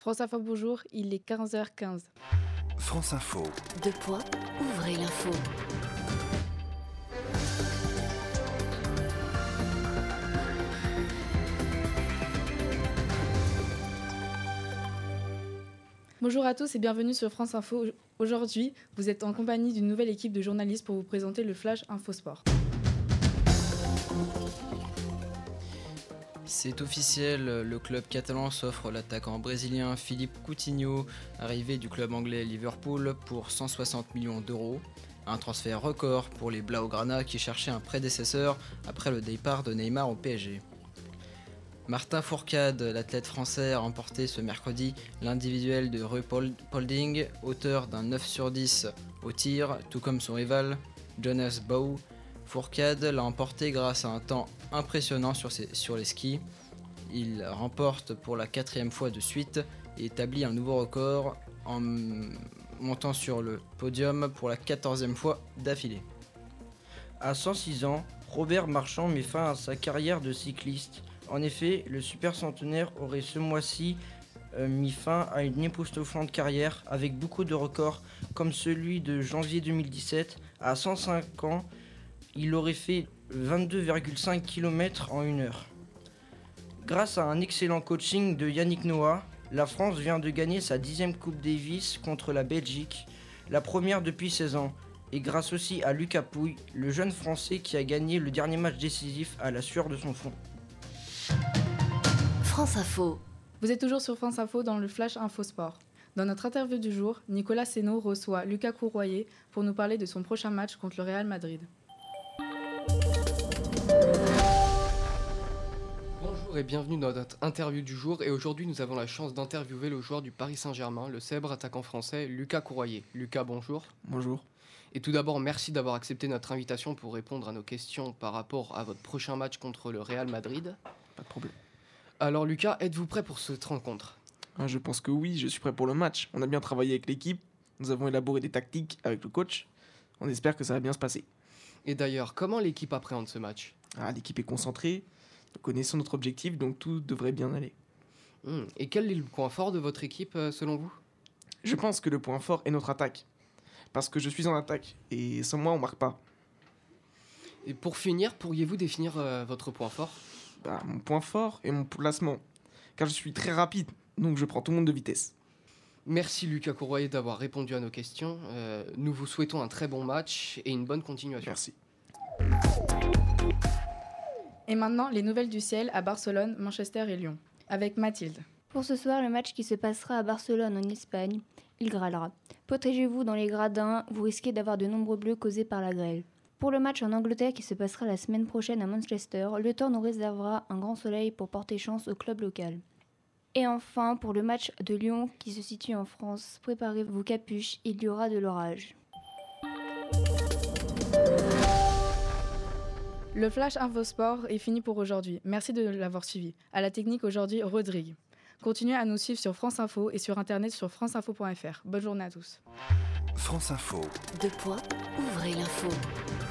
France Info, bonjour, il est 15h15. France Info. Deux points, ouvrez l'info. Bonjour à tous et bienvenue sur France Info. Aujourd'hui, vous êtes en compagnie d'une nouvelle équipe de journalistes pour vous présenter le Flash Infosport. C'est officiel, le club catalan s'offre l'attaquant brésilien Philippe Coutinho, arrivé du club anglais Liverpool pour 160 millions d'euros. Un transfert record pour les Blaugrana qui cherchaient un prédécesseur après le départ de Neymar au PSG. Martin Fourcade, l'athlète français, a remporté ce mercredi l'individuel de Ruhpolding, auteur d'un 9 sur 10 au tir, tout comme son rival Jonas Bou. Fourcade l'a emporté grâce à un temps impressionnant sur les skis. Il remporte pour la 4e fois de suite et établit un nouveau record en montant sur le podium pour la 14e fois d'affilée. À 106 ans, Robert Marchand met fin à sa carrière de cycliste. En effet, le super centenaire aurait ce mois-ci mis fin à une époustouflante carrière avec beaucoup de records comme celui de janvier 2017. À 105 ans, il aurait fait 22,5 km en 1 heure. Grâce à un excellent coaching de Yannick Noah, la France vient de gagner sa 10e Coupe Davis contre la Belgique, la première depuis 16 ans. Et grâce aussi à Lucas Pouille, le jeune Français qui a gagné le dernier match décisif à la sueur de son front. France Info. Vous êtes toujours sur France Info dans le Flash Infosport. Dans notre interview du jour, Nicolas Seno reçoit Lucas Courroyer pour nous parler de son prochain match contre le Real Madrid. Bonjour et bienvenue dans notre interview du jour. Et aujourd'hui, nous avons la chance d'interviewer le joueur du Paris Saint-Germain, le célèbre attaquant français Lucas Courroyer. Lucas, bonjour. Bonjour. Et tout d'abord, merci d'avoir accepté notre invitation pour répondre à nos questions par rapport à votre prochain match contre le Real Madrid. Pas de problème. Alors Lucas, êtes-vous prêt pour cette rencontre ? Je pense que oui, je suis prêt pour le match. On a bien travaillé avec l'équipe, nous avons élaboré des tactiques avec le coach. On espère que ça va bien se passer. Et d'ailleurs, comment l'équipe appréhende ce match ? L'équipe est concentrée, nous connaissons notre objectif, donc tout devrait bien aller. Et quel est le point fort de votre équipe selon vous ? Je pense que le point fort est notre attaque. Parce que je suis en attaque, et sans moi on marque pas. Et pour finir, pourriez-vous définir votre point fort ? Mon point fort est mon placement, car je suis très rapide, donc je prends tout le monde de vitesse. Merci Lucas Courroyer d'avoir répondu à nos questions. Nous vous souhaitons un très bon match et une bonne continuation. Merci. Et maintenant, les nouvelles du ciel à Barcelone, Manchester et Lyon, avec Mathilde. Pour ce soir, le match qui se passera à Barcelone en Espagne, il grêlera. Protégez-vous dans les gradins, vous risquez d'avoir de nombreux bleus causés par la grêle. Pour le match en Angleterre qui se passera la semaine prochaine à Manchester, le temps nous réservera un grand soleil pour porter chance au club local. Et enfin, pour le match de Lyon qui se situe en France, préparez vos capuches, il y aura de l'orage. Le Flash Infosport est fini pour aujourd'hui. Merci de l'avoir suivi. À la technique aujourd'hui, Rodrigue. Continuez à nous suivre sur France Info et sur internet sur franceinfo.fr. Bonne journée à tous. France Info. Deux points, ouvrez l'info.